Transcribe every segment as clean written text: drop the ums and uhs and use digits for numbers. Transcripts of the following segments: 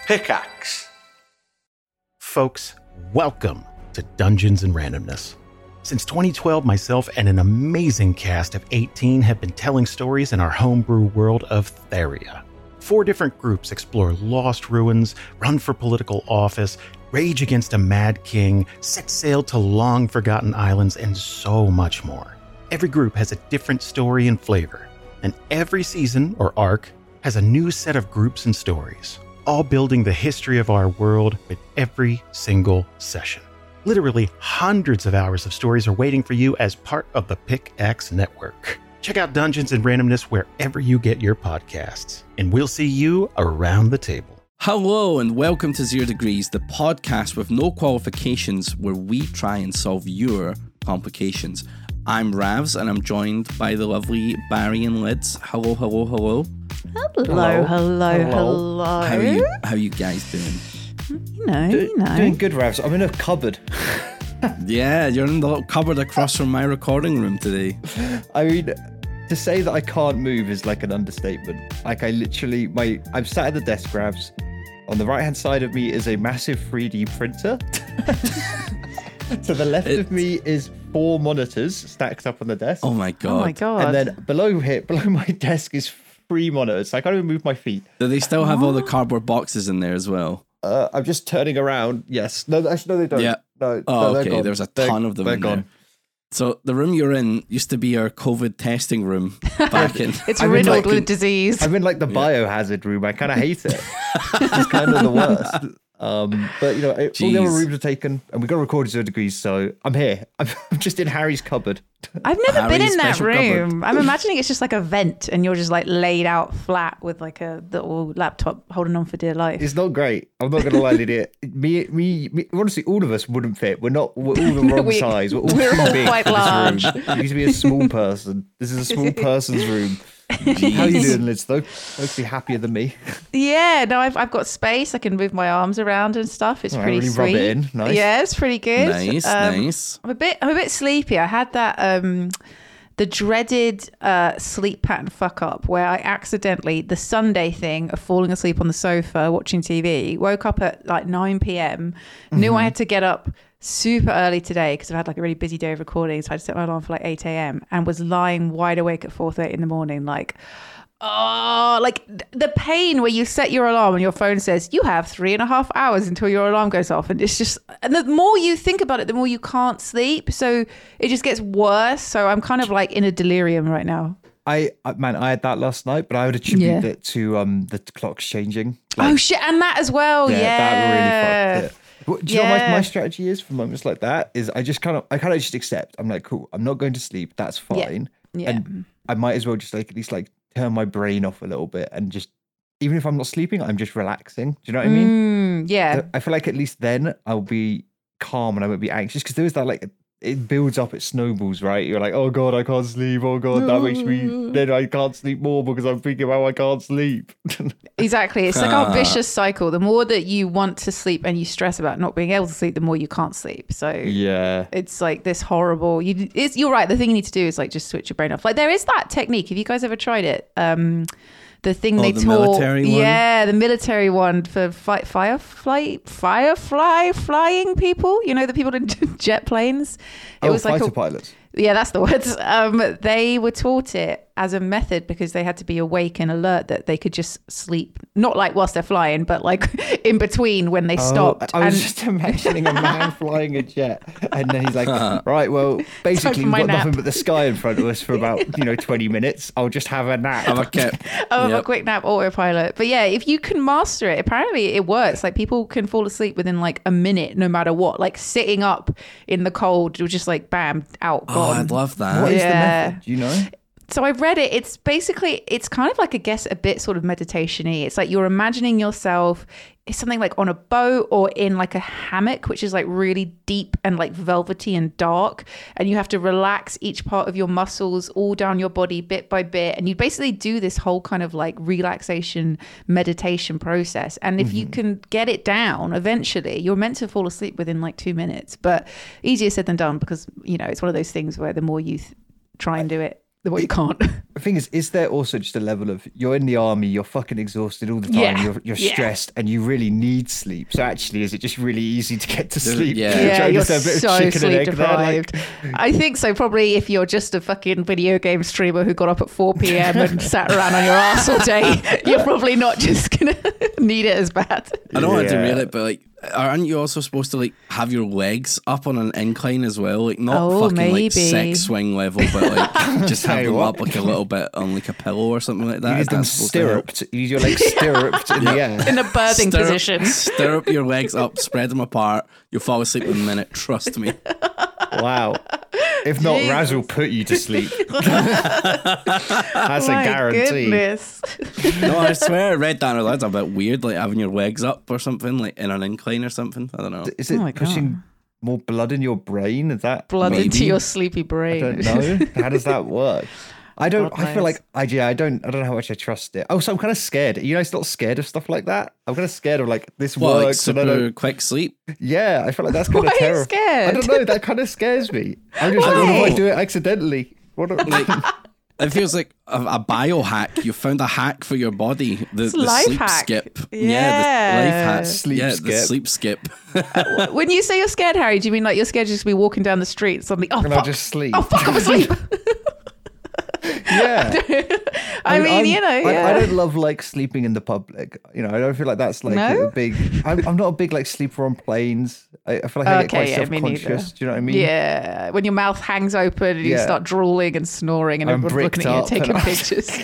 Pickaxe. Folks, welcome to Dungeons and Randomness. Since 2012, myself and an amazing cast of 18 have been telling stories in our homebrew world of Theria. 4 different groups explore lost ruins, run for political office, rage against a mad king, set sail to long-forgotten islands, and so much more. Every group has a different story and flavor, and every season, or arc, has a new set of groups and stories, all building the history of our world with every single session. Literally hundreds of hours of stories are waiting for you as part of the Pickaxe Network. Check out Dungeons and Randomness wherever you get your podcasts, and we'll see you around the table. Hello and welcome to 0 Degrees, the podcast with no qualifications where we try and solve your complications. I'm Ravs and I'm joined by the lovely Barry and Lids. Hello, hello, hello. Hello. How you guys doing? You know. Doing good, Ravs. I'm in a cupboard. Yeah, you're in the little cupboard across from my recording room today. I mean, to say that I can't move is like an understatement. Like I'm sat at the desk, Ravs. On the right-hand side of me is a massive 3D printer. To the left of me is 4 monitors stacked up on the desk. Oh my god. And then below my desk is 3 monitors. I can't even move my feet. Do they still have all the cardboard boxes in there as well? I'm just turning around. Yes. No, actually, no, they don't. Yeah. No, okay. Gone. There's a ton of them they're in gone. there. So the room you're in used to be our COVID testing room back in. It's riddled with disease. I'm in like the biohazard room. I kind of hate it. It's kind of the worst. But you know, all the other rooms are taken, and we've got to record 0 Degrees. So I'm here. I'm just in Harry's cupboard. I've never been Harry's in that special room. cupboard. I'm imagining it's just like a vent, and you're just like laid out flat with like a little laptop holding on for dear life. It's not great. I'm not gonna lie, Lydia. Me. Honestly, all of us wouldn't fit. We're all the wrong size. We're all We're too all big quite for this large. room. You used to be a small person. This is a small person's room. How are you doing, Liz? Though, hopefully happier than me. Yeah, no, I've got space. I can move my arms around and stuff. It's pretty really sweet. rub it in. Nice. Yeah, it's pretty good. Nice. I'm a bit sleepy. I had that the dreaded sleep pattern fuck up where I accidentally, the Sunday thing of falling asleep on the sofa watching TV, woke up at like 9 p.m, knew I had to get up super early today because I've had like a really busy day of recording, so I had to set my alarm for like 8 a.m. and was lying wide awake at 4:30 in the morning like, oh, like the pain where you set your alarm and your phone says you have 3.5 hours until your alarm goes off, and it's just, and the more you think about it, the more you can't sleep, so it just gets worse. So I'm kind of like in a delirium right now. I had that last night, but I would attribute it to the clocks changing. Oh shit, and that as well. Yeah, that really fucked it. Do you know what my strategy is for moments like that? Is I kind of just accept. I'm like, cool, I'm not going to sleep. That's fine. Yeah. And I might as well just like at least like turn my brain off a little bit and just, even if I'm not sleeping, I'm just relaxing. Do you know what I mean? Yeah. So I feel like at least then I'll be calm and I won't be anxious, because there is that like, it builds up, it snowballs, right? You're like, oh God, I can't sleep. Oh God, that makes me, then I can't sleep more because I'm thinking about I can't sleep. Exactly. It's like our vicious cycle. The more that you want to sleep and you stress about not being able to sleep, the more you can't sleep. So yeah, it's like this horrible, you're right. The thing you need to do is like just switch your brain off. Like there is that technique. Have you guys ever tried it? The thing they taught, military one? Yeah, the military one for firefly flying people. You know, the people in jet planes. It was like fighter pilots. Yeah, that's the words. They were taught it as a method because they had to be awake and alert that they could just sleep, not like whilst they're flying, but like in between when they stopped. I was just imagining a man flying a jet, and then he's like, right, well, basically we've got nothing but the sky in front of us for about 20 minutes. I'll just have a nap. Have a quick nap, autopilot. But yeah, if you can master it, apparently it works. Like people can fall asleep within like a minute, no matter what. Like sitting up in the cold, you're just like bam, out, gone. Oh, I'd love that. What is the method? Do you know? So I've read it. It's basically, it's kind of like, I guess, a bit sort of meditation-y. It's like you're imagining yourself, it's something like on a boat or in like a hammock, which is like really deep and like velvety and dark. And you have to relax each part of your muscles all down your body bit by bit. And you basically do this whole kind of like relaxation meditation process. And if you can get it down, eventually you're meant to fall asleep within like 2 minutes. But easier said than done, because, it's one of those things where the more you try and do it. what you can't. The thing is there also just a level of you're in the army, you're fucking exhausted all the time, Yeah. you're stressed, and you really need sleep. So actually, is it just really easy to get to sleep? Yeah. You're Just a bit of so chicken and sleep egg there, like- deprived. I think so. Probably if you're just a fucking video game streamer who got up at 4 p.m. and sat around on your ass all day, you're probably not just gonna need it as bad. I don't want to Yeah. derail it, but like, aren't you also supposed to like have your legs up on an incline as well? Like not Oh, fucking like maybe. sex swing level, but like just have Tell you them what. up like a little bit on like a pillow or something like that. You need Is them that supposed to help? stirruped. You need your legs stirruped in the air. In the birthing position. Stirrup your legs up, spread them apart. You'll fall asleep in a minute. Trust me. Wow. If not, Jesus. Raz will put you to sleep. That's a My guarantee. goodness. No, I swear I read that and I was like, that's a bit weird, like having your legs up or something, like in an incline or something. I don't know. Is it Oh my pushing more blood in your brain? Is that Blood Maybe. into your sleepy I brain. don't know. How does that work? I don't. God I feel knows. like I don't know how much I trust it. Oh, so I'm kind of scared. You know, not scared of stuff like that. I'm kind of scared of like this What, like works. and I super don't, quick sleep? yeah, I feel like that's kind Why of are you terrible. scared? I don't know. That kind of scares me. I'm just like, what if Why? I do it accidentally? What? Like, it feels like a biohack. You found a hack for your body. The life sleep hack. skip. Yeah. the life hack. Sleep The skip. sleep skip. When you say you're scared, Harry, do you mean like you're scared to just be walking down the street and suddenly, oh and I fuck, just sleep. oh fuck, I'm asleep. Yeah. I mean, I'm- you know, yeah. I don't love like sleeping in the public. You know, I don't feel like that's like No? a big. I'm not a big like sleeper on planes. I feel like I get Okay, quite yeah, me neither. self-conscious. Do you know what I mean? Yeah, when your mouth hangs open and you Yeah. start drooling and snoring and I'm everyone's looking at you bricked taking up. pictures.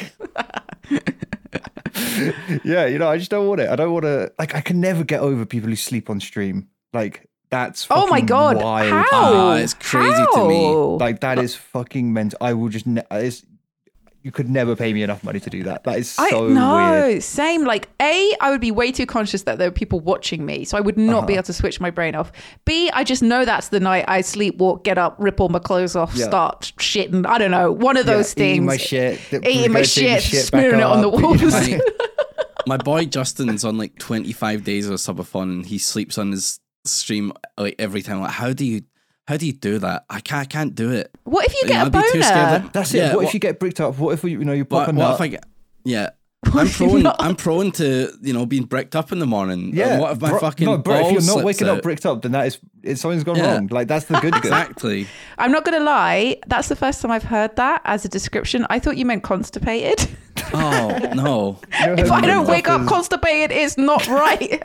Yeah, you know, I just don't want it. I don't want to. Like, I can never get over people who sleep on stream. Like, that's Oh my fucking god, wild. how? Ah, it's crazy to me. How? Like, that is fucking mental. I will just. You could never pay me enough money to do that. That is so weird. Same. Like, A, I would be way too conscious that there were people watching me, so I would not be able to switch my brain off. B, I just know that's the night I sleepwalk, get up, rip all my clothes off, Yeah. start shitting. I don't know, one of those things. Eating my shit. Eating my shit, smearing it on the back up. walls. My boy Justin's on like 25 days of subathon and he sleeps on his stream like every time. Like, how do you do that? I can't do it. What if you get a I'd be too scared boner? that- That's it. Yeah, What if you get bricked up? What if you pop a What nut? if I get? Yeah, if you not? I'm prone to being bricked up in the morning. Yeah. And what if my bro, fucking no, bro, if you're balls not slips waking out? up bricked up, then something's gone Yeah. wrong. Like, that's the good good. Exactly. I'm not going to lie, that's the first time I've heard that as a description. I thought you meant constipated. Oh no. If I don't wake up as- constipated, it's not right.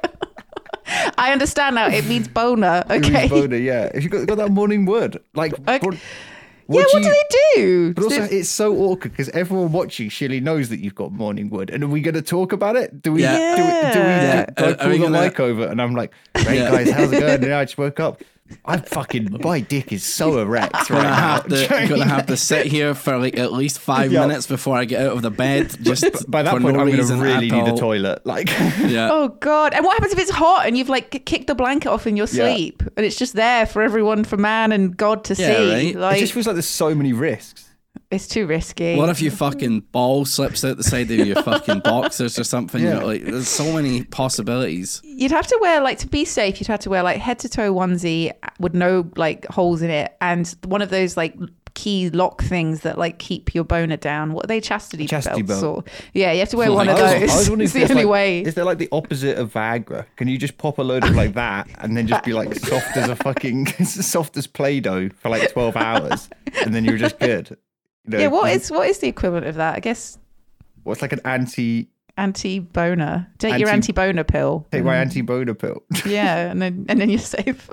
I understand now. It means boner. It Okay. means boner, yeah. If you got that morning wood, like, Okay. what Yeah, what do they do? But also, it's so awkward because everyone watching surely knows that you've got morning wood. And are we going to talk about it? Do we? Yeah. Do we? Yeah. Do I Are pull we the gonna- mic over and I'm like, "Hey Yeah. guys, how's it going?" Yeah, I just woke up. My dick is so erect right Gonna now. gonna have to sit here for like at least 5 Yeah. minutes before I get out of the bed. Just By that for point, no I'm going to reason really at need the all. toilet. Like, Yeah. Oh God! And what happens if it's hot and you've like kicked the blanket off in your Yeah. sleep and it's just there for everyone, for man and God to Yeah, see? right. Like it just feels like there's so many risks. it's too risky. What if your fucking ball slips out the side of your fucking boxers or something? Yeah. You're like, there's so many possibilities. You'd have to wear, like, to be safe, you'd have to wear like head to toe onesie with no like holes in it, and one of those like key lock things that like keep your boner down. What are they? Chastity Chastity belts? belt. Or yeah, you have to wear Oh one my of God. I was those. wondering It's if the there's, only like, way. Is there like the opposite of Viagra? Can you just pop a load of like that and then just be like soft as a fucking soft as Play-Doh for like 12 hours and then you're just good? You know, Yeah, what is the equivalent of that? I guess what's like an anti-boner. Take your anti-boner pill. take my anti-boner pill? Yeah, and then you're safe.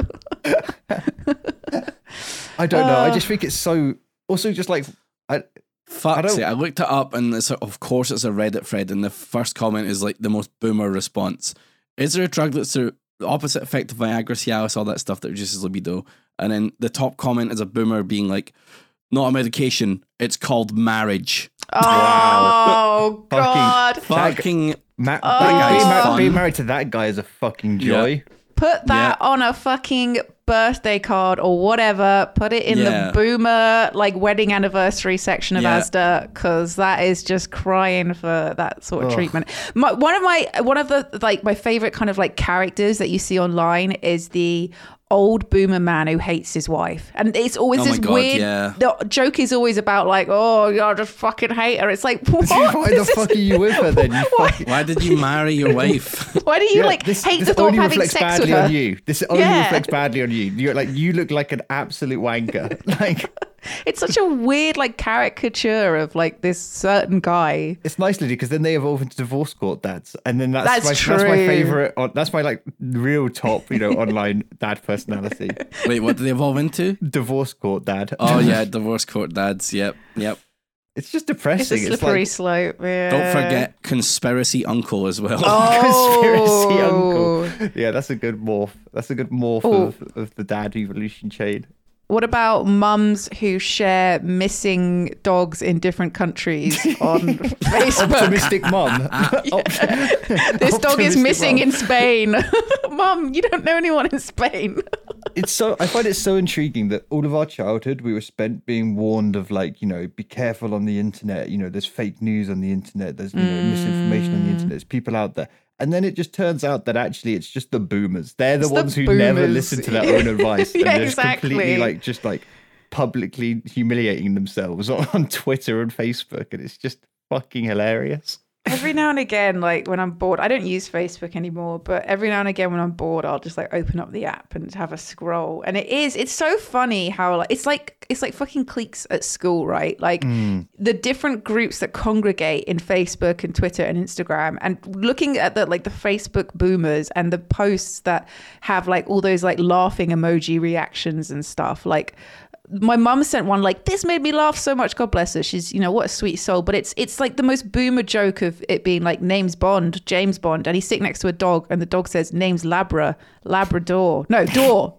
I don't know. I just think it's so. Also, just like Fuck's don't- sake. I looked it up and of course it's a Reddit thread and the first comment is like the most boomer response. Is there a drug that's the opposite effect of Viagra, Cialis, all that stuff that reduces libido? And then the top comment is a boomer being like, not a medication, it's called marriage. Oh God! Fucking that guy's fun. being married to that guy is a fucking joy. Put that Yeah. on a fucking birthday card or whatever. Put it in Yeah. the boomer like wedding anniversary section of Yeah. Asda, because that is just crying for that sort of treatment. One of the like my favorite kind of like characters that you see online is the old boomer man who hates his wife, and it's always Oh my this God, weird. yeah. The joke is always about like, oh, you just fucking hate her. It's like, what? Why the fuck are you with her then? You fucking... Why did you marry your wife? Why do you hate this the thought of only having reflects sex with badly her? on you. This only Yeah. reflects badly on you. You look like an absolute wanker. Like, It's such a weird like caricature of like this certain guy. it's nice, Lydia, because then they evolve into divorce court dads, and then that's my true. favorite. That's my like real top, online dad personality. Wait, what did they evolve into? Divorce court dad. Oh yeah, divorce court dads. Yep. It's just It's depressing. a slippery slope. Yeah. Don't forget conspiracy uncle as well. Conspiracy Oh. uncle. Yeah, that's a good morph. That's a good morph Oh. of the dad evolution chain. What about mums who share missing dogs in different countries on Facebook? Optimistic mum. This dog is Optimistic missing mum. in Spain. Mum, you don't know anyone in Spain. I find it so intriguing that all of our childhood we were spent being warned of be careful on the internet. There's fake news on the internet. There's misinformation on the internet. There's people out there. And then it just turns out that actually it's just the boomers. They're the ones who never boomers. listen to their own advice. And Yeah, they're just exactly. completely publicly humiliating themselves on Twitter and Facebook. And it's just fucking hilarious. Every now and again, like when I'm bored, I don't use Facebook anymore, but every now and again when I'm bored, I'll just like open up the app and have a scroll. And it's so funny how it's like fucking cliques at school, right? Like the different groups that congregate in Facebook and Twitter and Instagram, and looking at the Facebook boomers and the posts that have like all those like laughing emoji reactions and stuff. Like my mum sent one like, this made me laugh so much. God bless her. She's, what a sweet soul. But it's like the most boomer joke of it being like name's Bond, James Bond. And he's sitting next to a dog and the dog says name's Labrador. And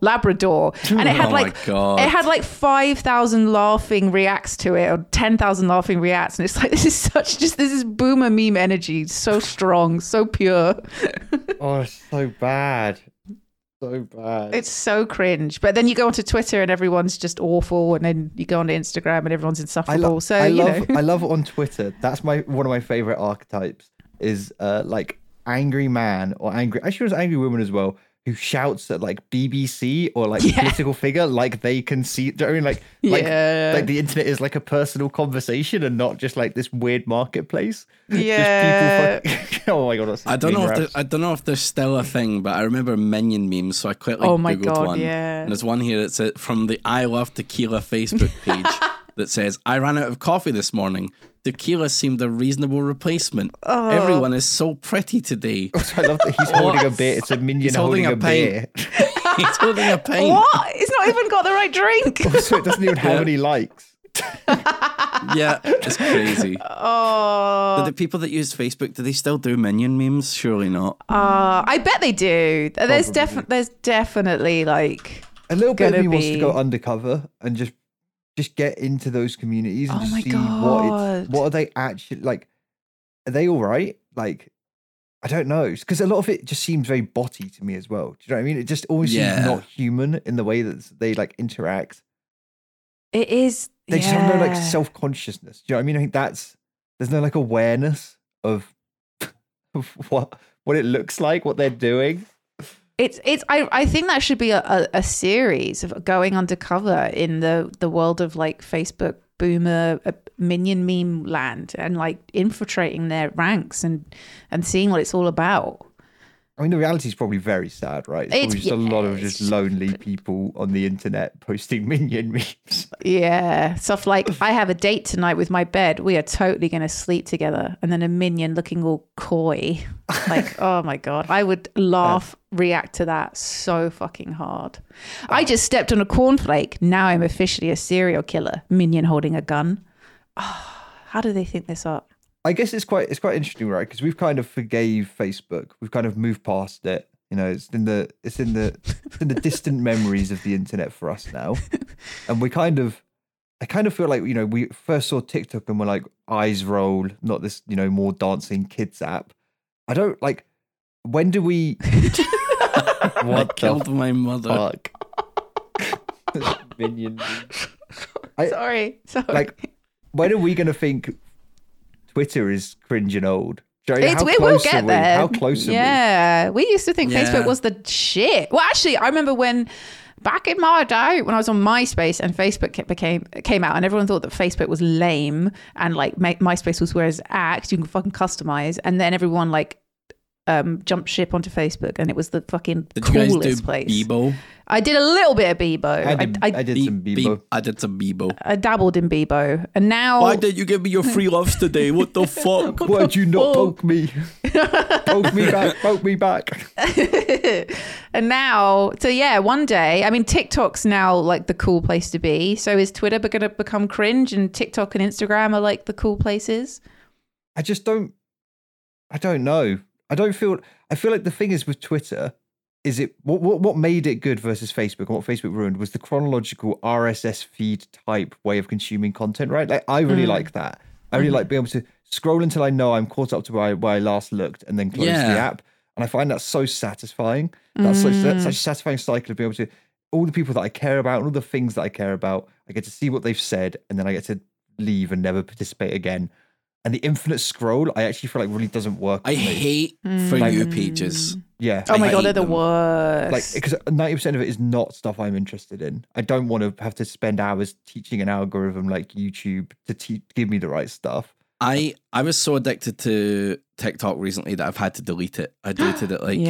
it had Oh my God. it had like 5,000 laughing reacts to it or 10,000 laughing reacts. And it's like, this is boomer meme energy. So strong, so pure. Oh, it's so bad. So bad. It's so cringe. But then you go onto Twitter and everyone's just awful, and then you go onto Instagram and everyone's insufferable. I love on Twitter. That's one of my favorite archetypes is like angry man or angry. Actually, it was angry woman as well, who shouts at like BBC or like political figure like they can see. Do you know what I mean? Like the internet is like a personal conversation and not just like this weird marketplace. Yeah. Just people oh my God. That's I don't know if there's still a thing, but I remember minion memes, so I quickly Oh my googled God, one. yeah. And there's one here that's from the I Love Tequila Facebook page that says, I ran out of coffee this morning. Tequila seemed a reasonable replacement. Oh. Everyone is so pretty today. I love that he's holding a beer. It's a minion He's holding a beer. He's holding a pint. What? It's not even got the right drink. So it doesn't even have any likes. Yeah, it's crazy. Oh. Do the people that use Facebook, do they still do minion memes? Surely not. I bet they do. There's Probably. there's definitely like A little bit of gonna me wants to be- go undercover and just get into those communities and Oh just my see God. what are they actually like. Are they all right? Like, I don't know, because a lot of it just seems very botty to me as well. Do you know what I mean? It just always seems not human in the way that they like interact. it is. They just have no like yeah. self-consciousness. Do you know what I mean? I think there's no like awareness of what it looks like, what they're doing. I think that should be a series of going undercover in the world of like Facebook boomer minion meme land and like infiltrating their ranks and seeing what it's all about. I mean, the reality is probably very sad, right? It's probably just a lot of just lonely people on the internet posting minion memes. Yeah, stuff like I have a date tonight with my bed. We are totally going to sleep together, and then a minion looking all coy. Like, oh my God, I would laugh, react to that so fucking hard. I just stepped on a cornflake. Now I'm officially a serial killer. Minion holding a gun. Oh, how do they think this up? I guess it's quite interesting, right? Because we've kind of forgave Facebook. We've kind of moved past it. It's in the distant memories of the internet for us now. And I kind of feel like, we first saw TikTok and we're like, eyes roll, not this, more dancing kids app. I don't like, when do we I killed my mother. fuck? Minion. Sorry. Like, when are we going to think Twitter is cringe and old? How It will close get are we? there. How close are we? Yeah, we used to think Yeah. Facebook was the shit. Well, actually, I remember when back in my day when I was on MySpace and Facebook came out, and everyone thought that Facebook was lame and like MySpace was where it's at. You can fucking customize, and then everyone like jumped ship onto Facebook, and it was the fucking Did you guys coolest do place. Bebo? I did a little bit of Bebo. I did some Bebo. I did some Bebo. I dabbled in Bebo, and now Why didn't you give me your free loves today? What the fuck? Why'd you not poke me? Poke me back. Poke me back. And now, so yeah, one day, I mean, TikTok's now like the cool place to be. So is Twitter going to become cringe, and TikTok and Instagram are like the cool places? I don't know. I feel like the thing is with Twitter, is it what made it good versus Facebook and what Facebook ruined was the chronological RSS feed type way of consuming content, right? Like I really like that. I really like being able to scroll until I know I'm caught up to where I last looked and then close the app. And I find that so satisfying. That's such a satisfying cycle of being able to, all the people that I care about and all the things that I care about, I get to see what they've said and then I get to leave and never participate again. And the infinite scroll, I actually feel like really doesn't work. I hate For You pages. Yeah. Oh my I God, they're hate the them. worst. Like, because 90% of it is not stuff I'm interested in. I don't want to have to spend hours teaching an algorithm like YouTube to give me the right stuff. I was so addicted to TikTok recently that I've had to delete it. I deleted it like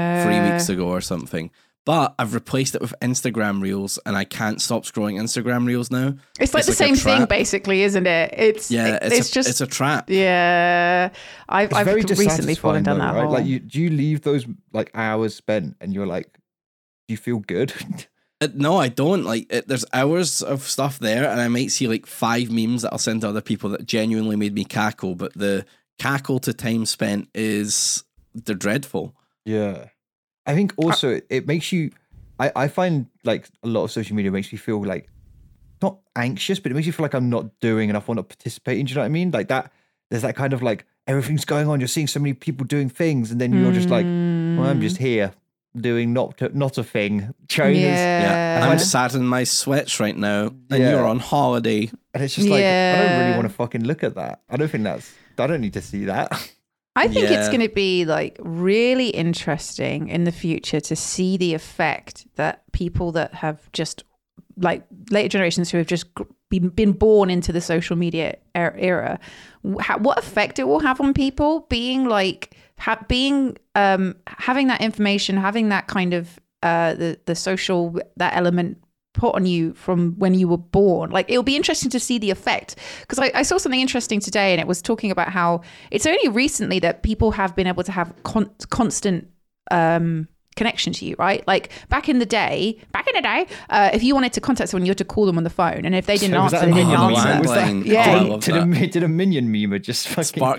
3 weeks ago or something. But I've replaced it with Instagram Reels, and I can't stop scrolling Instagram Reels now. It's like the a same thing, trap. basically, isn't it? It's It's a trap. Yeah, I've very recently fallen down dissatisfying that though, right? hole. Like, do you leave those like hours spent and you're like, do you feel good? No, I don't. Like, there's hours of stuff there, and I might see like 5 memes that I'll send to other people that genuinely made me cackle. But the cackle to time spent they're dreadful. Yeah. I think also it makes you, I find like a lot of social media makes me feel like not anxious, but it makes you feel like I'm not doing enough, I'm not participating. Do you know what I mean? Like that, there's that kind of like everything's going on. You're seeing so many people doing things, and then you're just like, well, I'm just here doing not a thing. Trainers. Yeah, I'm sat in my sweats right now, and you're on holiday. And it's just like, I don't really want to fucking look at that. I don't need to see that. I think it's going to be like really interesting in the future to see the effect that people that have just like later generations who have just been born into the social media era, what effect it will have on people being like having that information, having that kind of the social, that element put on you from when you were born. Like, it'll be interesting to see the effect, because I saw something interesting today, and it was talking about how it's only recently that people have been able to have constant connection to you, right? Like back in the day, if you wanted to contact someone, you had to call them on the phone, and if they didn't answer, they didn't answer. Yeah. Did a minion meme just fucking Spark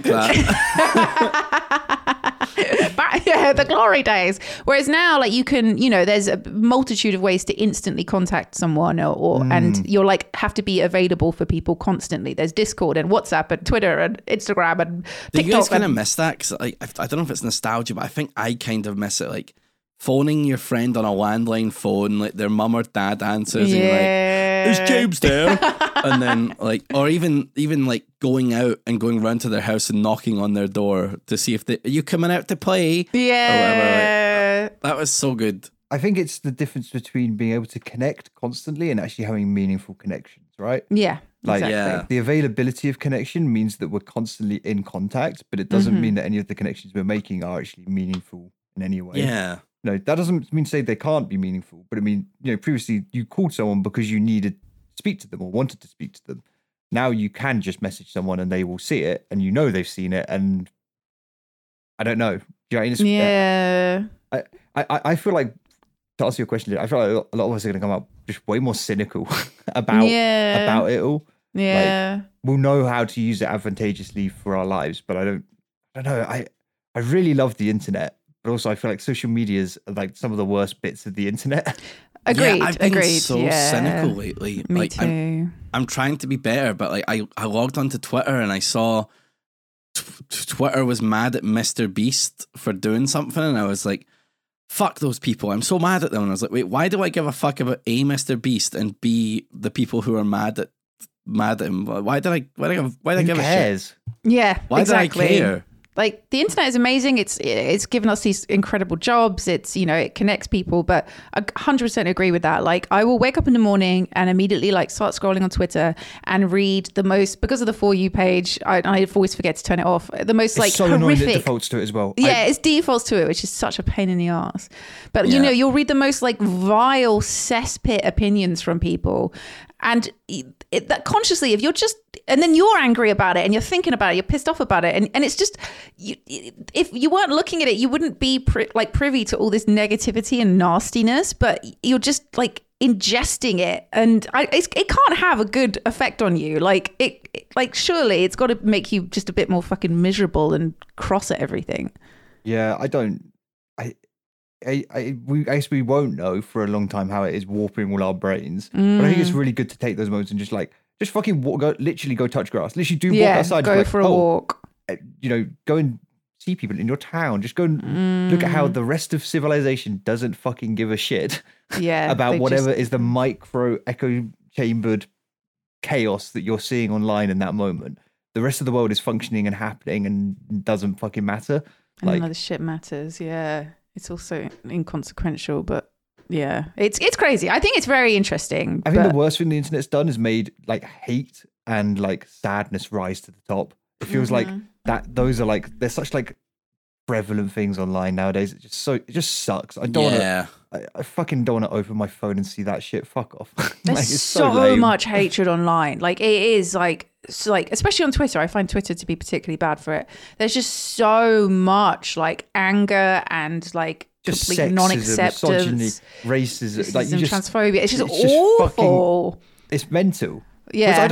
that? Yeah, the glory days. Whereas now, like, you can, there's a multitude of ways to instantly contact someone, and you're like have to be available for people constantly. There's Discord and WhatsApp and Twitter and Instagram and TikTok. Do you guys kind of miss that? Because I don't know if it's nostalgia, but I think I kind of miss it. Like phoning your friend on a landline phone, like their mum or dad answers, and you're like, "Is James there?" And then like, or even like going out and going round to their house and knocking on their door to see if are you coming out to play? Yeah, or whatever. Like, that was so good. I think it's the difference between being able to connect constantly and actually having meaningful connections, right? Yeah. Like exactly. the availability of connection means that we're constantly in contact, but it doesn't mean that any of the connections we're making are actually meaningful in any way. Yeah. No, that doesn't mean to say they can't be meaningful, but I mean, previously you called someone because you needed to speak to them or wanted to speak to them. Now you can just message someone and they will see it, and they've seen it, and I don't know. Yeah. I feel like, to answer your question, I feel like a lot of us are going to come up just way more cynical about it all. Yeah. Like, we'll know how to use it advantageously for our lives, but I don't know. I really love the internet, but also I feel like social media is like some of the worst bits of the internet. Agreed. Yeah, I've been agreed. so cynical lately. Me like, too. I'm trying to be better, but like I logged onto Twitter and I saw Twitter was mad at Mr. Beast for doing something, and I was like, fuck those people. I'm so mad at them. And I was like, wait, why do I give a fuck about A, Mr. Beast, and B, the people who are mad at him? Why did I give a shit? cares? Yeah, Why exactly. did I care? Like, the internet is amazing. It's given us these incredible jobs. It's, it connects people, but I 100% agree with that. Like, I will wake up in the morning and immediately like start scrolling on Twitter and read the most, because of the For You page, I always forget to turn it off. The most like so horrific. Annoying it defaults to it as well. Yeah, it defaults to it, which is such a pain in the ass. But you'll read the most like vile cesspit opinions from people. And that consciously, if you're just, and then you're angry about it and you're thinking about it, you're pissed off about it. And it's just, if you weren't looking at it, you wouldn't be privy to all this negativity and nastiness, but you're just like ingesting it. And it can't have a good effect on you. Surely it's got to make you just a bit more fucking miserable and cross at everything. Yeah, I guess we won't know for a long time how it is warping all our brains. But I think it's really good to take those moments and just fucking literally go touch grass. Literally walk outside. Go for a walk. Go and see people in your town. Just go and look at how the rest of civilization doesn't fucking give a shit about whatever is the micro echo chambered chaos that you're seeing online in that moment. The rest of the world is functioning and happening and doesn't fucking matter. And none of the shit matters. Yeah. It's also inconsequential, but yeah, it's crazy. I think it's very interesting. I think the worst thing the internet's done is made like hate and like sadness rise to the top. It feels like that those are like, they're such like prevalent things online nowadays. It just sucks. I don't want to. I fucking don't want to open my phone and see that shit. Fuck off. There's so much hatred online. Like, it is like especially on Twitter. I find Twitter to be particularly bad for it. There's just so much like anger and like just complete sexism, non-acceptance, misogyny, racism, like transphobia. It's just awful. It's mental. Yeah.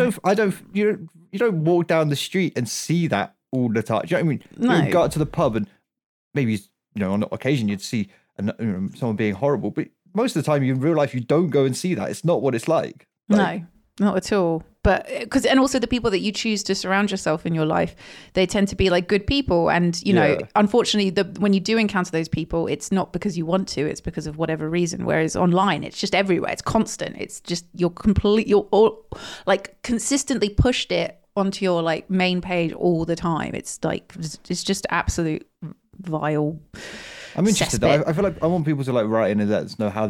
You don't walk down the street and see that all the time. Do you know what I mean? No. You go out to the pub and maybe on occasion you'd see someone being horrible, but most of the time in real life you don't go and see that. It's not what it's like. No, not at all. But and also the people that you choose to surround yourself in your life, they tend to be like good people. And unfortunately, when you do encounter those people, it's not because you want to; it's because of whatever reason. Whereas online, it's just everywhere. It's constant. It's just you're all like consistently pushed it onto your like main page all the time. It's like it's just absolute vile. I'm interested. I feel like I want people to like write in and let us know how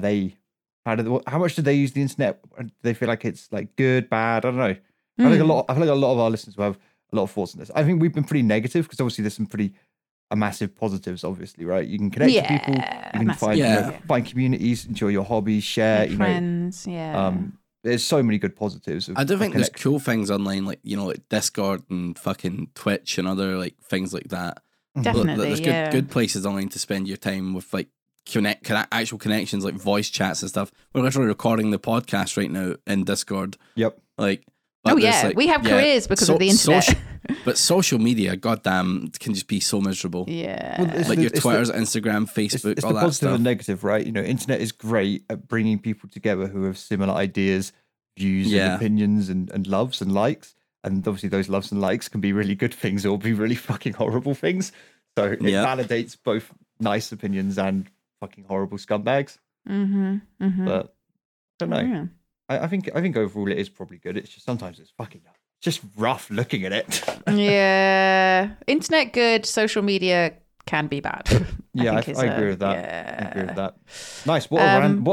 much do they use the internet? Do they feel like it's like good, bad? I don't know. I feel like a lot of our listeners will have a lot of thoughts on this. I think we've been pretty negative because obviously there's some pretty massive positives, obviously, right? You can connect with people, you can find communities, enjoy your hobbies, share, friends, there's so many good positives. I do think there's cool things online, like like Discord and fucking Twitch and other like things like that. Definitely, there's good places online to spend your time with like actual connections, like voice chats and stuff. We're literally recording the podcast right now in Discord. Yep. Like, we have careers because of the internet. But social media, goddamn, can just be so miserable. Yeah. Well, your Twitters, Instagram, Facebook, it's all the that positive stuff. and negative, right? Internet is great at bringing people together who have similar ideas, views, and opinions, and loves and likes. And obviously, those loves and likes can be really good things or be really fucking horrible things. So it validates both nice opinions and fucking horrible scumbags. But I don't know. Yeah. I think overall it is probably good. It's just sometimes it's fucking just rough looking at it. Yeah. Internet good, social media can be bad. I agree with that. Yeah. I agree with that. Nice. What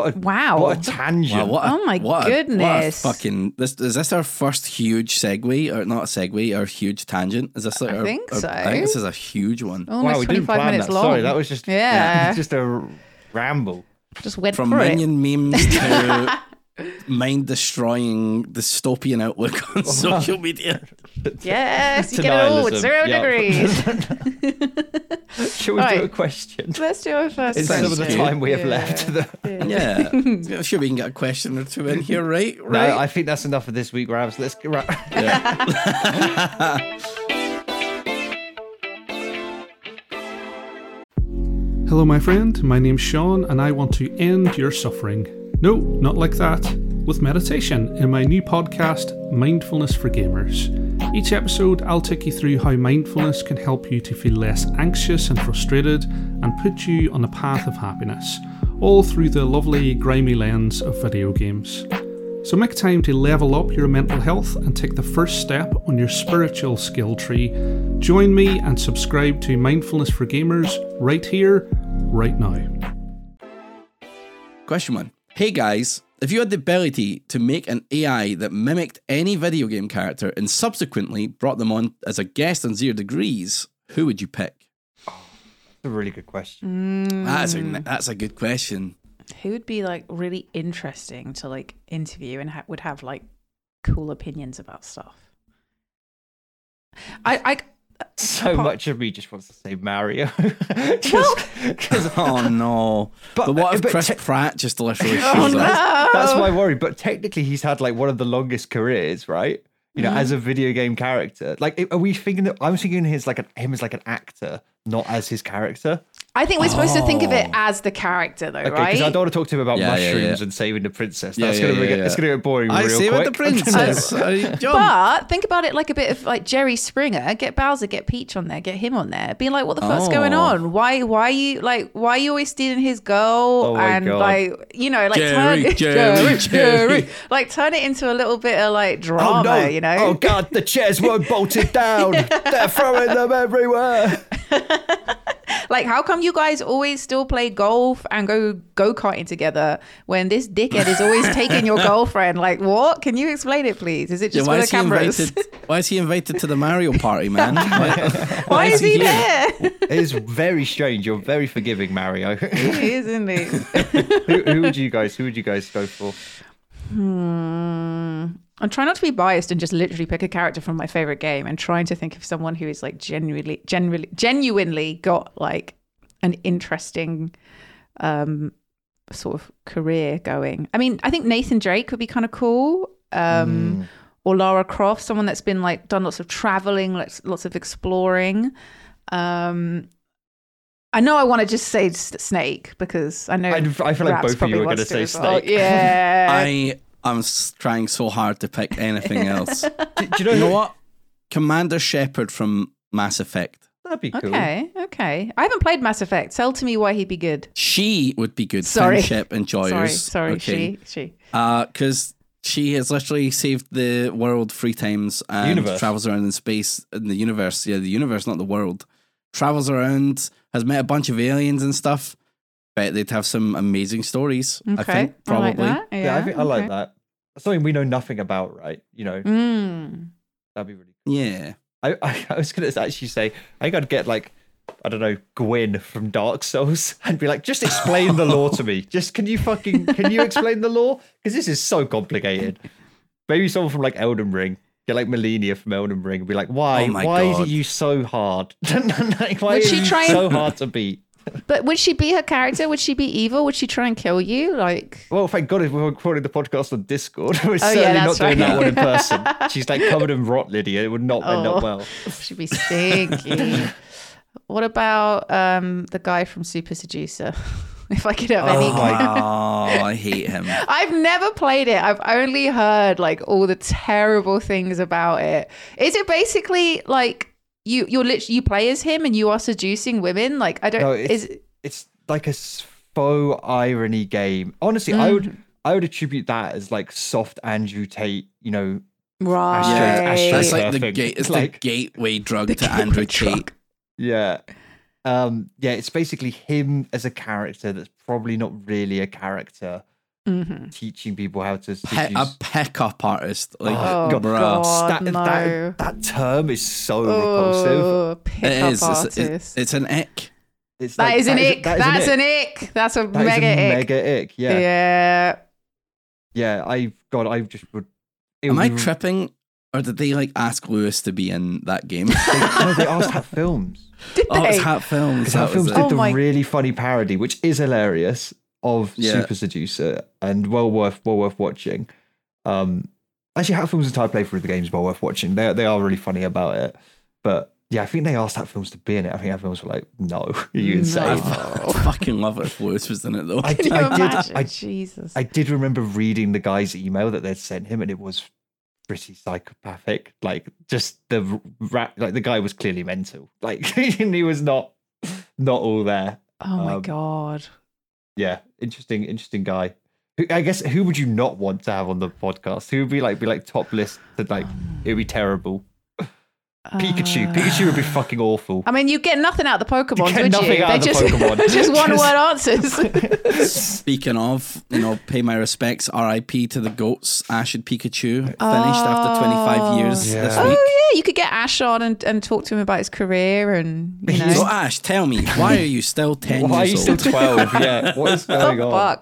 a tangent. Wow, oh my goodness. What a fucking is this our first huge segue, or not a segue, our huge tangent? Is this like I think so. I think this is a huge one. Almost we 25 didn't plan minutes that. long. Sorry, that was just just a ramble. Just went from for minion it. memes to mind-destroying dystopian outlook on social media. Yes, you get it all with 0 degrees. Shall we do a question? Let's do a first It's some of the time we have left. Yeah. Sure, we can get a question or two in here, right? No, I think that's enough for this week, Ravs. Let's get right. Hello, my friend. My name's Sean, and I want to end your suffering. No, not like that. With meditation in my new podcast, Mindfulness for Gamers. Each episode, I'll take you through how mindfulness can help you to feel less anxious and frustrated and put you on the path of happiness, all through the lovely, grimy lens of video games. So make time to level up your mental health and take the first step on your spiritual skill tree. Join me and subscribe to Mindfulness for Gamers right here, right now. Question 1. Hey guys, if you had the ability to make an AI that mimicked any video game character and subsequently brought them on as a guest on 0 Degrees, who would you pick? That's a really good question. That's a good question. Who would be like really interesting to like interview and would have like cool opinions about stuff? Much of me just wants to say Mario. Oh no! But what if Chris Pratt just literally shows up? That's my worry. But technically, he's had like one of the longest careers, right? You know, as a video game character. Like, are we thinking that? I'm thinking him as like an actor, not as his character. I think we're supposed to think of it as the character, though, Okay, right? because I don't want to talk to him about mushrooms and saving the princess. That's going to get boring real quick. Saving the princess. But think about it like a bit of like Jerry Springer. Get Bowser, get Peach on there, get him on there. Being like, what the fuck's going on? Why are you always stealing his girl? God. Like, you know, like Jerry. like turn it into a little bit of like drama, you know? Oh God, the chairs weren't bolted down. They're throwing them everywhere. Like, how come you guys always still play golf and go-karting together when this dickhead is always taking your girlfriend? Like, what? Can you explain it, please? Is it just for the cameras? Why is he invited to the Mario party, man? Why is he there? It is very strange. You're very forgiving, Mario. He is, isn't he? Who would you guys go for? I'm trying not to be biased and just literally pick a character from my favorite game and trying to think of someone who is like genuinely got like an interesting sort of career going. I mean, I think Nathan Drake would be kind of cool. Or Lara Croft, someone that's been like done lots of traveling, lots of exploring. I know I want to just say Snake because I know I feel like both of you are going to say Snake. Yeah. I'm trying so hard to pick anything else. Do you know what? Commander Shepard from Mass Effect. That'd be cool. Okay. I haven't played Mass Effect. Tell to me why he'd be good. She would be good. Sorry. Friendship enjoyers. Sorry. Okay. She. Because she has literally saved the world 3 times and Universe. travels around in space in the universe. Yeah, the universe, not the world. Travels around, has met a bunch of aliens and stuff. Bet they'd have some amazing stories. Okay. I think probably. I like that. Yeah, I like that. Something we know nothing about, right? You know, that'd be really cool. Yeah. I was going to actually say, I think I'd get like, I don't know, Gwyn from Dark Souls and be like, just explain the lore to me. Just can you explain the lore? Because this is so complicated. Maybe someone from like Elden Ring. Get like Melania from Elden Ring and be like, why is you so hard? Like, why is you so hard to beat? But would she be her character? Would she be evil? Would she try and kill you? Like, well, thank God if we're recording the podcast on Discord. We're certainly not doing that one in person. She's like covered in rot, Lydia. It would not end up well. She'd be stinky. What about the guy from Super Seducer? If I could have any. I hate him. I've never played it. I've only heard like all the terrible things about it. Is it basically like you play as him and you are seducing women? Like I don't. No, it's like a faux irony game. Honestly, I would attribute that as like soft Andrew Tate. You know, right? That's like the gateway drug to Andrew Tate. Yeah. It's basically him as a character that's probably not really a character, teaching people how to seduce. A pickup artist. Like, that term is so repulsive. Pickup artist. It's an ick. That is an ick. That's an ick. That's a mega ick. Yeah. Yeah. I just would. Am I tripping? Or did they like ask Lewis to be in that game? They asked Hat Films. Did they? Oh, it's Hat Films. Because Hat Films did the really funny parody, which is hilarious, of Super Seducer and well worth watching. Actually, Hat Films' entire playthrough of the game is well worth watching. They are really funny about it. But yeah, I think they asked Hat Films to be in it. I think Hat Films were like, "No, are you insane?" I fucking love it if Lewis was in it though. Jesus. I did remember reading the guy's email that they'd sent him, and it was pretty psychopathic. Like, just the guy was clearly mental. Like, he was not all there. Oh my god. Yeah, interesting guy. I guess who would you not want to have on the podcast? Who would be like top list that like it would be terrible? Pikachu. Pikachu would be fucking awful. I mean, you get nothing out of the Pokemon, You get would nothing you? out of the Pokemon. They're just one-word answers. Speaking of, pay my respects, R.I.P. to the GOATs, Ash and Pikachu, finished after 25 years this week. Oh, yeah, you could get Ash on and talk to him about his career and, So Ash, tell me, why are you still 10 Why are you years still old? 12? Yeah, what is going on?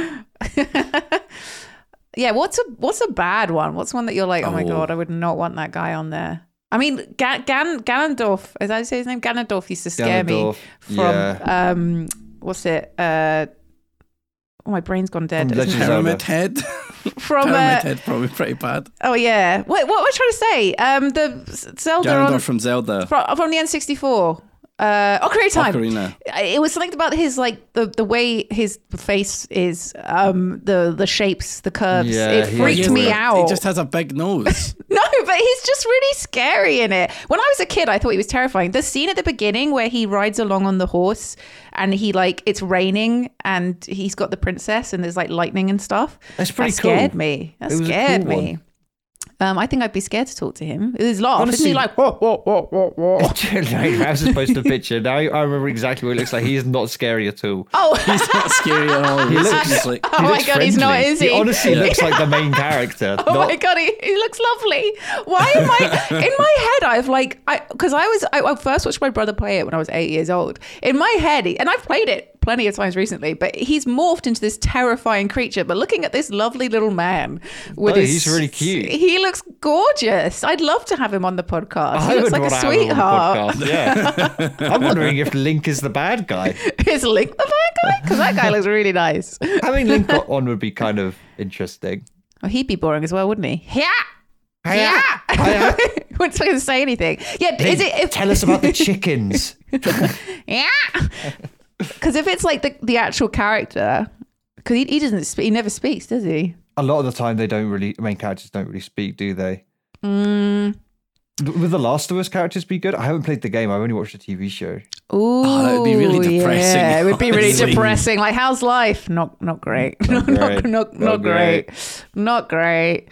Fuck. Yeah, what's a bad one? What's one that you're like, oh my God, I would not want that guy on there? I mean, Ganondorf, is that how you say his name? Ganondorf used to scare me from, what's it? Oh, my brain's gone dead. Pyramid Head. Pyramid Head, probably pretty bad. Oh, yeah. What was I trying to say? The Zelda Ganondorf from Zelda. From the N64. Ocarina of Time. Ocarina. It was something about his like the way his face is, the shapes, the curves. Yeah, it freaked me out. He just has a big nose. No, but he's just really scary in it. When I was a kid, I thought he was terrifying. The scene at the beginning where he rides along on the horse and it's raining and he's got the princess and there's like lightning and stuff. That's pretty that cool. Scared me. That scared cool me. I think I'd be scared to talk to him. His laugh, Honestly, isn't he like, whoa, whoa, whoa, whoa, whoa. Ravs has posted a picture. Now I remember exactly what he looks like. He is not scary at all. Oh, He's not scary at all. He looks just like, oh my God, he's not, is he? He honestly looks like the main character. Oh my God, he looks lovely. Why am I in my head? Because I first watched my brother play it when I was 8 years old. In my head, and I've played it plenty of times recently, but he's morphed into this terrifying creature. But looking at this lovely little man he's really cute. He looks gorgeous. I'd love to have him on the podcast. He looks like a sweetheart. Yeah. I'm wondering if Link is the bad guy. Is Link the bad guy? Because that guy looks really nice. Having Link on would be kind of interesting. Oh, he'd be boring as well, wouldn't he? Yeah. Yeah. Wouldn't fucking say anything. Yeah, Tell us about the chickens. Yeah. Because if it's like the actual character, because he doesn't speak, he never speaks, does he? A lot of the time, main characters don't really speak, do they? Would the Last of Us characters be good? I haven't played the game. I've only watched the TV show. Ooh, that would be really depressing. Yeah, it would be really honestly. depressing. Like, how's life? Not great. Not great. Not great.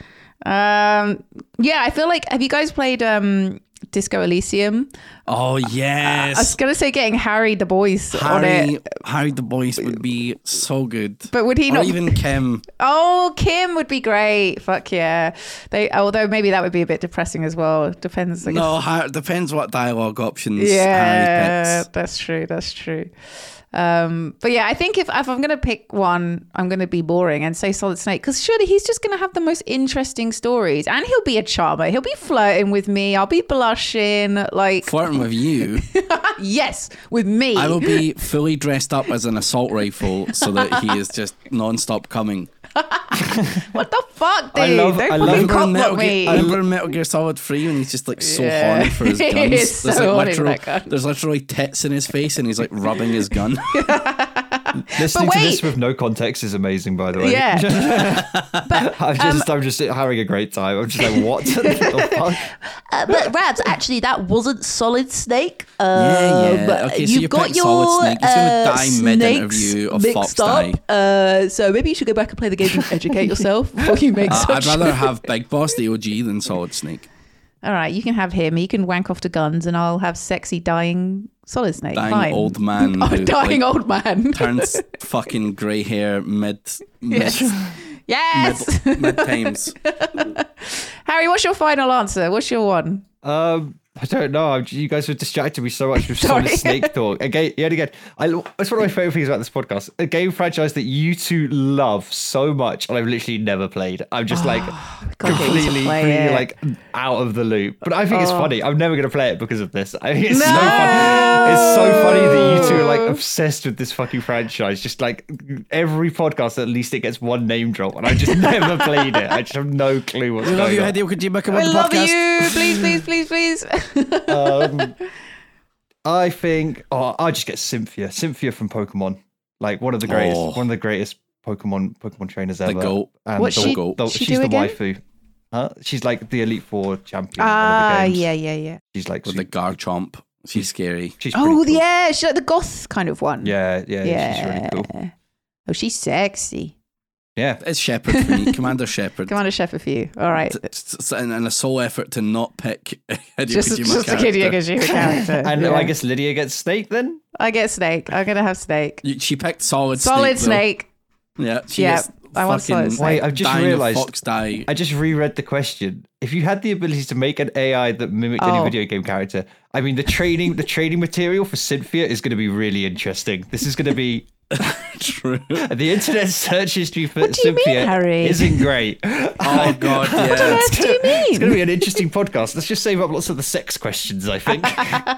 Yeah, I feel like, have you guys played Disco Elysium? Oh, yes. I was going to say getting Harry the Boys on it. Harry the Boys would be so good. But would he or not? even Kim. Oh, Kim would be great. Fuck yeah. Although maybe that would be a bit depressing as well. Depends. Depends what dialogue options Yeah, Harry picks. that's true. That's true. But yeah, I think if I'm going to pick one, I'm going to be boring and say Solid Snake, because surely he's just going to have the most interesting stories, and he'll be a charmer. He'll be flirting with me. I'll be blushing, like Flirting with you. yes, with me. I will be fully dressed up as an assault rifle so that he is just non-stop coming. What the fuck, dude? I love cockblock me. Remember in Metal Gear Solid 3 when he's just like so horny for his He guns? is so horny for that gun. There's literally tits in his face and he's like rubbing his gun. Listening to this with no context is amazing, by the way. Yeah. But I'm just having a great time. I'm just like, what the fuck? But Rabs, actually, that wasn't Solid Snake. Yeah. Okay, so you picked Solid Snake. He's going to die mid-interview of Fox Die. So maybe you should go back and play the game and educate yourself before you make such... I'd rather have Big Boss, the OG, than Solid Snake. all right, you can have him. He can wank off to guns, and I'll have sexy dying Solid Snake. Dying Fine. old man. Oh, who, dying like, old man. turns fucking grey hair mid Yes. times. Harry, what's your final answer? What's your one? I don't know. You guys have distracted me so much with Solid Snake talk. Again, it's one of my favorite things about this podcast. A game franchise that you two love so much, and I've literally never played. I'm just completely like out of the loop. But I think it's funny. I'm never going to play it because of this. I think it's so funny. It's so funny that you two are like obsessed with this fucking franchise. Just like every podcast, at least it gets one name drop, and I just never played it. I just have no clue what's going on. Love you, Hideo Kojima. Come on I the love podcast. you. Please. I think I'll just get Cynthia from Pokemon, like one of the greatest Pokemon trainers ever. The GOAT. And What's she she's do the again? waifu. She's like the Elite Four champion. Yeah. She's like With the Garchomp. She's scary. She's pretty Oh, cool. yeah. She's like the goth kind of one. Yeah. She's really cool. Oh, she's sexy. Yeah. It's Shepard for me, Commander Shepard. Commander Shepard for you. All right. And a sole effort to not pick Hideo Just a Kojima Hideo Kojima character. And Yeah. I guess Lydia gets Snake then? I get Snake. I'm going to have Snake. She picked Solid Solid Snake. Snake. Yeah, she Yeah, gets I want Solid fucking Snake. Wait, I've just dying of realised. Fox die. I just reread the question. If you had the ability to make an AI that mimicked any video game character, I mean, the training material for Cynthia is going to be really interesting. This is going to be True. the internet search history for What do you mean, Cynthia Harry? isn't great. Oh god, yeah. What do you mean? It's going to be an interesting podcast. Let's just save up lots of the sex questions, I think.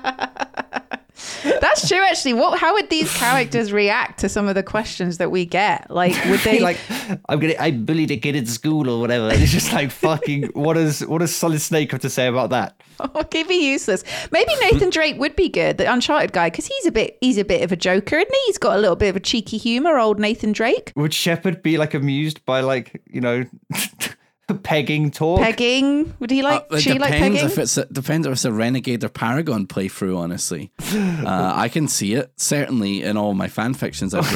That's true, actually. How would these characters react to some of the questions that we get? Like, would they like, I bullied a kid in school or whatever. And it's just like fucking. What does Solid Snake have to say about that? Oh, he'd be useless. Maybe Nathan Drake would be good, the Uncharted guy, because he's a bit of a joker, isn't he? He's got a little bit of a cheeky humor, old Nathan Drake. Would Shepard be like amused by like pegging talk? Pegging? Would he like? It she like pegging? depends if it's a Renegade or Paragon playthrough. Honestly, I can see it certainly in all my fan fictions I've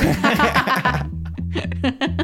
read.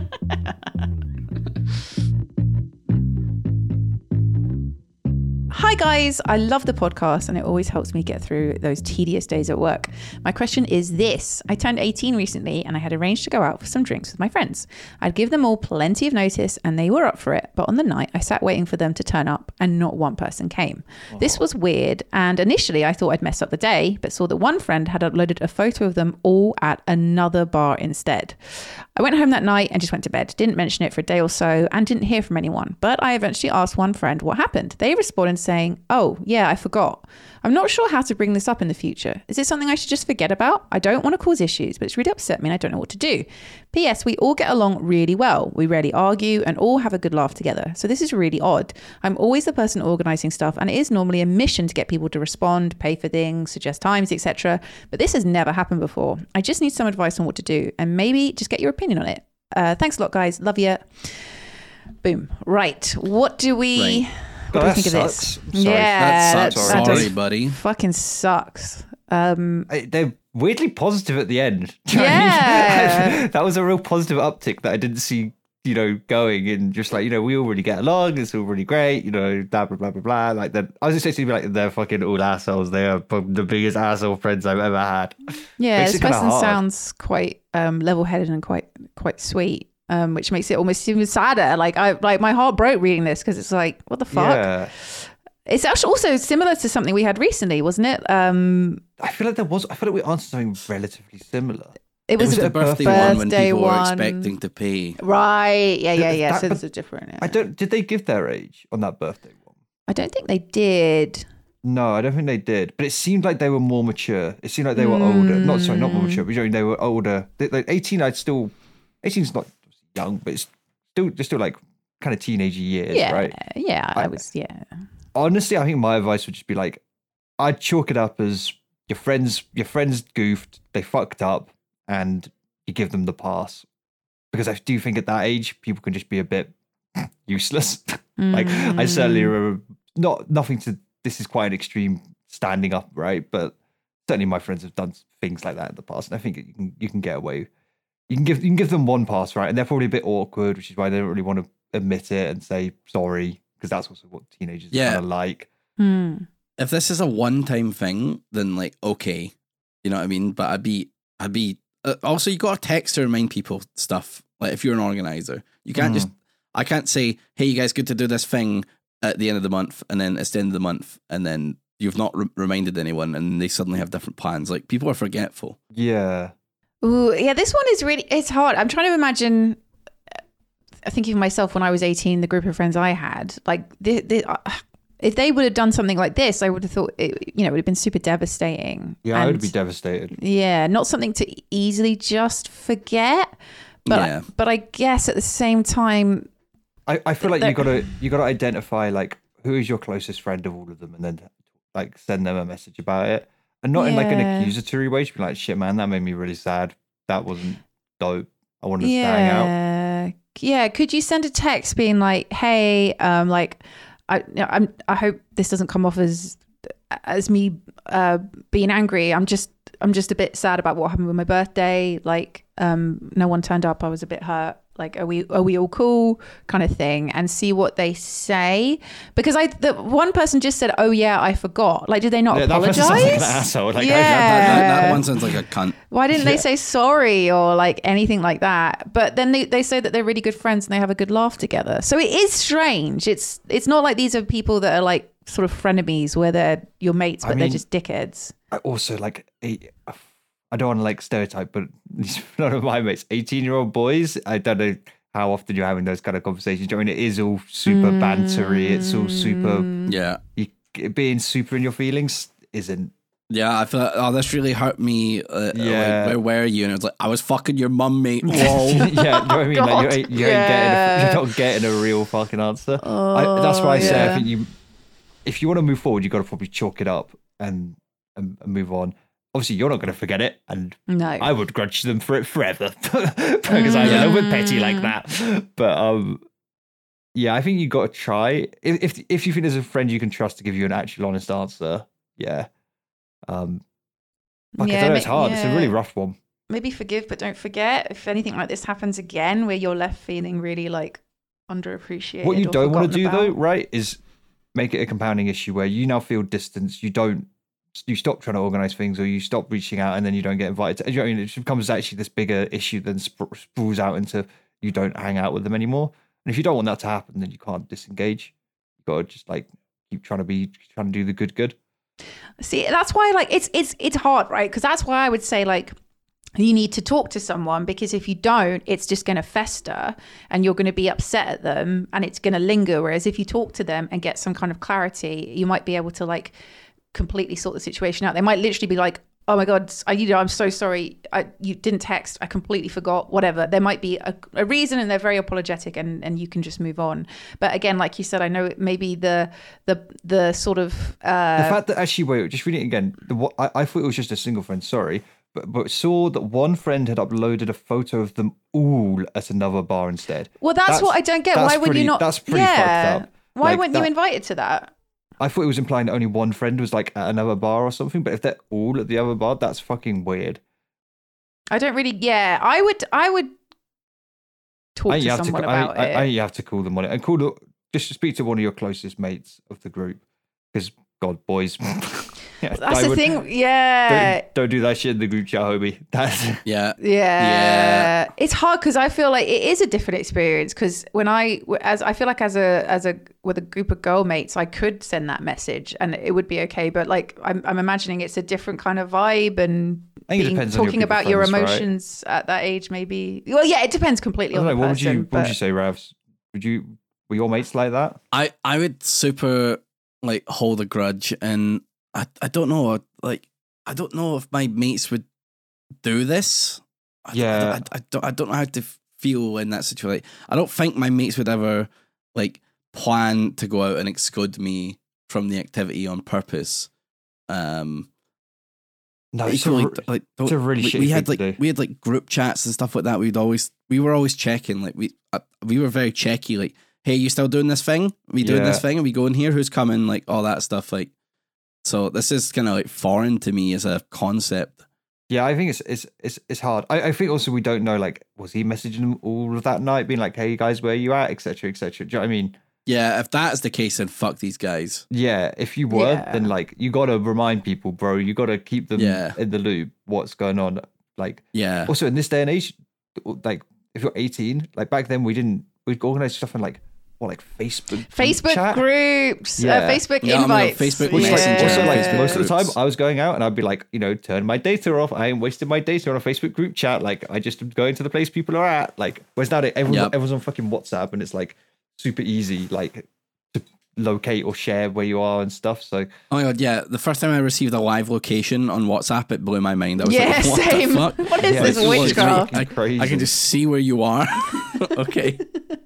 Hi guys, I love the podcast and it always helps me get through those tedious days at work. My question is this. I turned 18 recently and I had arranged to go out for some drinks with my friends. I'd give them all plenty of notice and they were up for it, but on the night I sat waiting for them to turn up and not one person came. This was weird, and initially I thought I'd mess up the day, but saw that one friend had uploaded a photo of them all at another bar instead. I went home that night and just went to bed. Didn't mention it for a day or so and didn't hear from anyone, but I eventually asked one friend what happened. They responded saying, "Oh, yeah, I forgot. I'm not sure how to bring this up in the future. Is it something I should just forget about? I don't want to cause issues, but it's really upset me and I don't know what to do. P.S. We all get along really well. We rarely argue and all have a good laugh together. So this is really odd. I'm always the person organising stuff and it is normally a mission to get people to respond, pay for things, suggest times, etc. But this has never happened before. I just need some advice on what to do and maybe just get your opinion on it. Thanks a lot, guys. Love you." Boom. Right. What do we... Right. What do you think of this? Sorry. Yeah, That sucks. that Sorry, does buddy. fucking sucks. They're weirdly positive at the end. Do you know what Yeah. I mean? That was a real positive uptick that I didn't see, going, and just like, we all really get along. It's all really great, blah, blah, blah, blah, blah. Like, I was expecting to be like, they're fucking all assholes. They are the biggest asshole friends I've ever had. Yeah, Makes this it kinda person hard. sounds quite level-headed and quite sweet, which makes it almost even sadder. Like my heart broke reading this because it's like, what the fuck? Yeah. It's actually also similar to something we had recently, wasn't it? I feel like we answered something relatively similar. It was Was it The a birthday birthday one when people were one. expecting to pay. Right. Yeah. That- So but it's a different. Yeah. Did they give their age on that birthday one? I don't think they did. No, I don't think they did. But it seemed like they were more mature. It seemed like they were older. Not more mature, but they were older. Like 18, 18's not young, but they're still like kind of teenage years, Yeah. right? Yeah. I was. Yeah. Honestly, I think my advice would just be like, I'd chalk it up as your friends goofed, they fucked up, and you give them the pass. Because I do think at that age, people can just be a bit useless. Like, I certainly remember, this is quite an extreme standing up, right? But certainly my friends have done things like that in the past, and I think you can get away. You can give them one pass, right? And they're probably a bit awkward, which is why they don't really want to admit it and say sorry, because that's also what teenagers Yeah. kind of like. If this is a one-time thing, then like, okay, you know what I mean? But I'd be also, you got to text to remind people stuff. Like if you're an organizer, you can't I can't say, hey, you guys good to do this thing at the end of the month, and then it's the end of the month, and then you've not reminded anyone, and they suddenly have different plans. Like people are forgetful. Yeah. Ooh, yeah, this one is it's hard. I'm trying to imagine, thinking of myself when I was 18, the group of friends I had, like, if they would have done something like this, I would have thought, it would have been super devastating. Yeah, I And, would be devastated. yeah, not something to easily just forget. But I guess at the same time, I feel like you gotta identify like who is your closest friend of all of them, and then like send them a message about it, and not in like an Yeah. accusatory way. Just be like, shit, man, that made me really sad. That wasn't dope. I wanted to hang out. Yeah. Could you send a text being like, "Hey, like, I hope this doesn't come off as me being angry. I'm just a bit sad about what happened with my birthday. Like, no one turned up. I was a bit hurt. Like, are we all cool, kind of thing, and see what they say. Because the one person just said, "Oh yeah, I forgot." Like, did they not apologize? That person sounds like an asshole. Like, That one sounds like a cunt. Why didn't they say sorry or like anything like that? But then they say that they're really good friends and they have a good laugh together. So it is strange. It's not like these are people that are like sort of frenemies where they're your mates, but they're just dickheads. I also like I don't want to like stereotype, but none of my mates, 18-year-old boys, I don't know how often you're having those kind of conversations. I mean, it is all super bantery. It's all super. Yeah. Being super in your feelings isn't. Yeah, I feel like, oh, this really hurt me. Yeah. Like, where were you? And it was like, I was fucking your mum, mate. Whoa. Yeah, you know what I mean? Like, you're not getting a real fucking answer. That's why I say, I think if you want to move forward, you've got to probably chalk it up and move on. Obviously, you're not going to forget it, and No. I would grudge them for it forever because I'm a little bit petty like that. But yeah, I think you got to try. If you think there's a friend you can trust to give you an actual honest answer, yeah. I don't know, it's hard. It's a really rough one. Maybe forgive, but don't forget. If anything like this happens again, where you're left feeling really like underappreciated. What you or don't want to do forgotten though, about. right, is make it a compounding issue where you now feel distance. You stop trying to organize things, or you stop reaching out, and then you don't get invited. You know what I mean? It becomes actually this bigger issue than spools out into you don't hang out with them anymore. And if you don't want that to happen, then you can't disengage. You got to just like keep trying to do the good. See, that's why like it's hard, right? Because that's why I would say like you need to talk to someone, because if you don't, it's just going to fester and you're going to be upset at them and it's going to linger. Whereas if you talk to them and get some kind of clarity, you might be able to like completely sort the situation out. They might literally be like, oh my God, I'm so sorry. You didn't text. I completely forgot, whatever. There might be a reason and they're very apologetic and you can just move on. But again, like you said, I know maybe the sort of... the fact that actually, wait, just reading it again. I thought it was just a single friend, sorry. But saw that one friend had uploaded a photo of them all at another bar instead. Well, that's what I don't get. Why would you not... That's pretty fucked up. Why Like, weren't you invited to that? I thought it was implying that only one friend was like at another bar or something, but if they're all at the other bar, that's fucking weird. I don't really. Yeah, I would talk to someone about it. You have to call them on it and just speak to one of your closest mates of the group, because God, boys. Yeah, that's the thing. Yeah, don't do that shit in the group chat, homie. Yeah. It's hard because I feel like it is a different experience. Because when I feel like as a with a group of girl mates, I could send that message and it would be okay. But like I'm imagining it's a different kind of vibe, and I think it depends talking on about your emotions at that age, maybe. Well, yeah, it depends completely on the person. What would you say, Ravs? Were your mates like that? I would super like hold a grudge, and I don't know, like I don't know if my mates would do this. I don't know how to feel in that situation. Like, I don't think my mates would ever like plan to go out and exclude me from the activity on purpose. No, it's a really shitty we had like group chats and stuff like that. We were always checking. Like we were very checky. Like, hey, you still doing this thing? Are we doing this thing? Are we going here? Who's coming? Like all that stuff. Like, so this is kind of like foreign to me as a concept. Yeah, I think it's hard. I think also we don't know, like, was he messaging them all of that night, being like, hey guys, where you at, etc., etc. Do you know what I mean? Yeah, if that is the case, then fuck these guys. Yeah, if you were, then like you got to remind people, bro. You got to keep them in the loop. What's going on? Like, Also, in this day and age, like if you're 18, like back then we'd organize stuff in like Facebook chat? Groups, Facebook invites. Facebook Also, like Facebook most of the time, groups. I was going out and I'd be like, turn my data off. I ain't wasting my data on a Facebook group chat. Like, I just go into the place people are at. Like, whereas now everyone's on fucking WhatsApp, and it's like super easy, like to locate or share where you are and stuff. So, oh my God, yeah. The first time I received a live location on WhatsApp, it blew my mind. I was like, what same. the fuck? What is this witchcraft? I can just see where you are. Okay.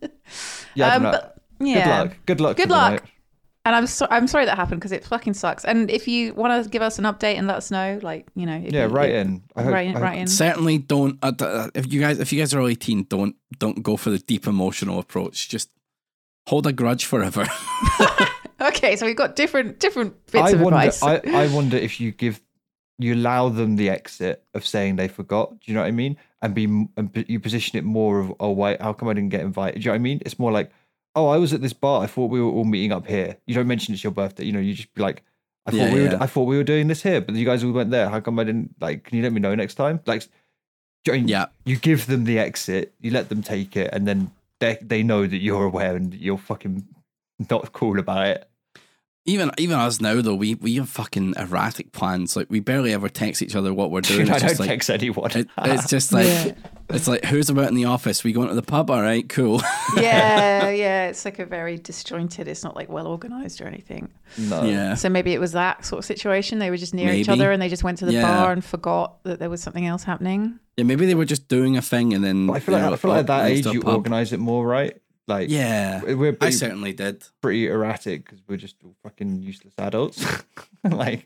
Yeah, Good luck. And I'm sorry that happened, because it fucking sucks. And if you want to give us an update and let us know, like, write in. Write in. Certainly don't. If you guys are 18, don't go for the deep emotional approach. Just hold a grudge forever. Okay, so we've got different bits of advice. I wonder if you give you allow them the exit of saying they forgot. Do you know what I mean? And you position it more of, oh, why? How come I didn't get invited? Do you know what I mean? It's more like, oh, I was at this bar. I thought we were all meeting up here. You don't mention it's your birthday. You know, you just be like, I thought we were doing this here, but you guys all went there. How come I didn't? Like, can you let me know next time? Like, do you know what I mean? Yeah. You give them the exit. You let them take it, and then they know that you're aware and you're fucking not cool about it. Even us now though, we have fucking erratic plans. Like we barely ever text each other what we're doing. I don't text anyone. It's just like it's like, who's about in the office? We going to the pub? All right, cool. Yeah. It's like a very disjointed. It's not like well organized or anything. No. Yeah. So maybe it was that sort of situation. They were just near each other and they just went to the bar and forgot that there was something else happening. Yeah, maybe they were just doing a thing and then. But I feel like at that age you organise it more, right? Like, yeah, I certainly did. Pretty erratic because we're just all fucking useless adults. Like,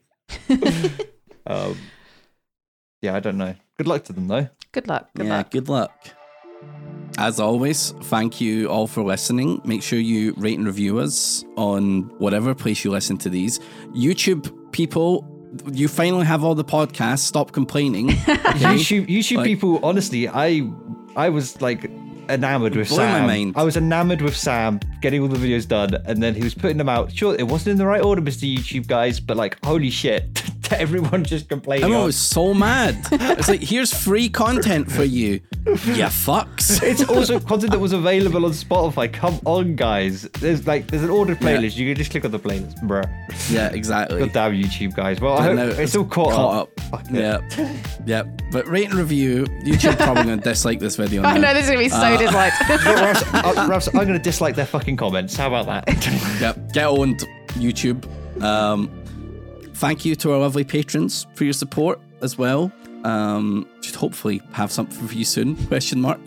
yeah, I don't know. Good luck to them though. Good luck. Good luck. As always, thank you all for listening. Make sure you rate and review us on whatever place you listen to these. YouTube people, you finally have all the podcasts. Stop complaining. Okay? YouTube people, honestly, I was like enamored with Sam. My mind. I was enamored with Sam getting all the videos done, and then he was putting them out. Sure, it wasn't in the right order, Mr. YouTube guys, but like, holy shit, everyone just complaining. I was so mad. It's like, here's free content for you. Yeah, fucks. It's also content that was available on Spotify. Come on, guys. There's an ordered playlist. You can just click on the playlist, bruh. Yeah, exactly. God damn YouTube guys. Well, I hope it's all caught up. Yeah. But rate and review. YouTube probably going to dislike this video now. I know, this is going to be so disliked. Raps, I'm going to dislike their fucking comments. How about that? Yep. Get owned, YouTube. Thank you to our lovely patrons for your support as well. Should hopefully have something for you soon, at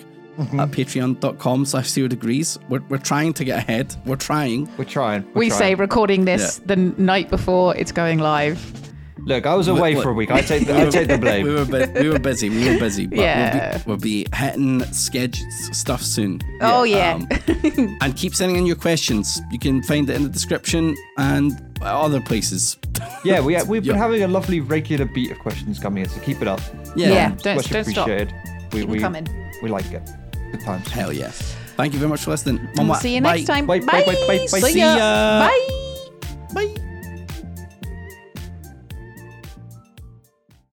patreon.com/0degrees. We're trying to get ahead. We're trying. We say recording this the night before it's going live. Look, I was away for a week. I take the blame. We were busy. But we'll be hitting stuff soon. Oh yeah. And keep sending in your questions. You can find it in the description and other places. Yeah, we've been having a lovely regular beat of questions coming in, so keep it up. Yeah, don't stop. Keep them coming. We like it. Good times. Hell yeah. Thank you very much for listening. We'll see you next time. Bye. See ya. Bye. Bye.